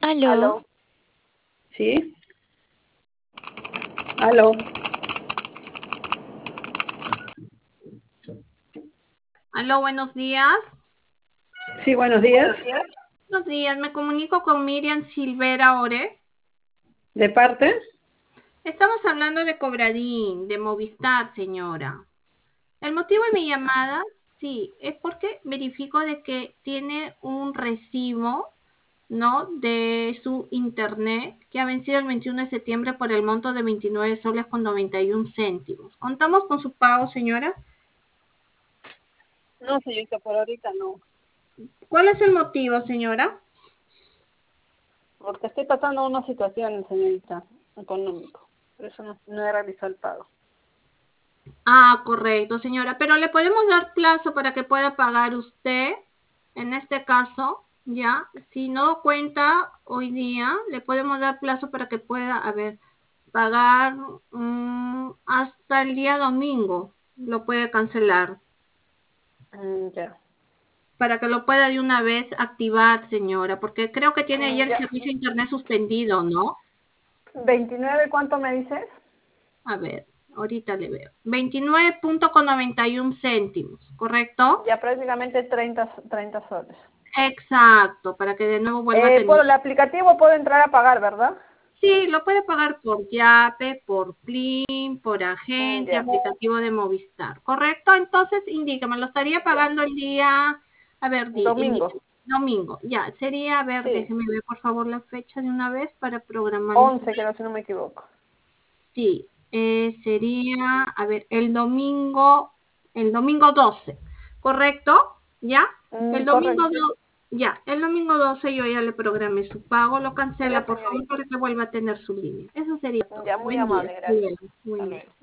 Aló, Aló, ¿sí? Aló, aló, buenos días. sí, buenos días. Buenos días, me comunico con Miriam Silvera Ore. ¿De parte? Estamos hablando de Cobradín, de Movistar, señora. El motivo de mi llamada, sí, es porque verifico de que tiene un recibo, ¿no? De su internet que ha vencido el 21 de septiembre por el monto de 29 soles con 91 céntimos. ¿Contamos con su pago, señora? No, señorita, por ahorita no, ¿Cuál es el motivo, señora? porque estoy pasando una situación, señorita, económico. Por eso no he realizado el pago. Ah, correcto, señora. Pero le podemos dar plazo para que pueda pagar usted, en este caso, ya. Si no cuenta hoy día, le podemos dar plazo para que pueda, a ver, pagar hasta el día domingo. Lo puede cancelar. Ya. Para que lo pueda de una vez activar, señora. Porque creo que tiene ya el Ya. servicio de internet suspendido, ¿no? 29, ¿cuánto me dices? A ver, ahorita le veo. 29,91 céntimos, ¿correcto? Ya prácticamente 30 soles. Exacto, para que de nuevo vuelva a tener. Por el aplicativo puedo entrar a pagar, ¿verdad? Sí, lo puede pagar por Yape, por Plin, por agencia, Ya, aplicativo de Movistar, ¿correcto? Entonces, indíqueme, lo estaría ya. pagando el día, a ver, Domingo. indíqueme, domingo, ya, sería, a ver, Sí, déjeme ver por favor la fecha de una vez para programarle su... 11 creo, si no me equivoco. Sí, sería, a ver, el domingo 12, ¿correcto? ¿Ya? El domingo, Correcto. ya, el domingo 12 yo ya le programé su pago, lo Ya, cancela, por favor, señorita. para que vuelva a tener su línea. Eso sería todo. Ya, muy Buen día. amable, Hasta gracias. luego. Hasta Buen día. luego.